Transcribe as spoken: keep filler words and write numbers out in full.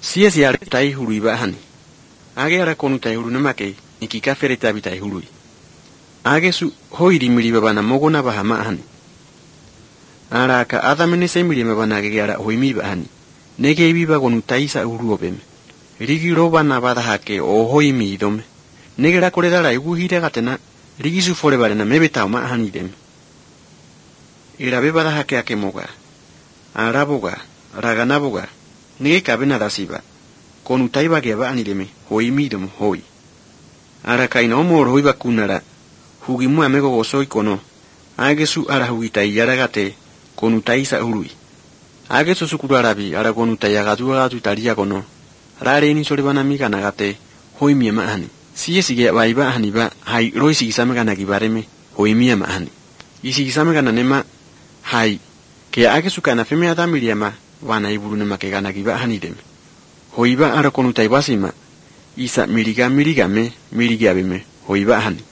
Sia sia tai hului ba hani. Age ara konu tai hulu namake ikika fereta bi tai hului. Age su hoiri miri baba na mogona ba hama hani. Ara ka adamene se miri baba na ge ara hoimi ba hani. Nege bi ba konu tai sa hulu obem. Rigi roba na bada hake o hoimi idome. Nege ra kore dara igu hire gatena rigi su fore bare na mebeta ma hani dem. Ira be bada hake ake moga. Araboga, raganaboga. Nege kabena dasiba. Konu tai ba ge ba ani deme hoimi dom hoi. Ara kaina omo roi ba kunara. Hugimu amego gosoi kono. Age su ara hugitai yaragate konu tai sa hului. Age su sukuru arabi ara konu tai agatu agatu taria kono. Rare ni sore bana mika nagate hoimi ma hani. Siye sige ba iba hani ba hai roi sige samega nagi bareme hoimi ma hani. Isi samega nanema hai ke age su kana feme ada miliama wana iburu nema ke kana giba hani dem. Hoiba ara konu tai basima isa miliga miliga me miliga beme hoiba hani.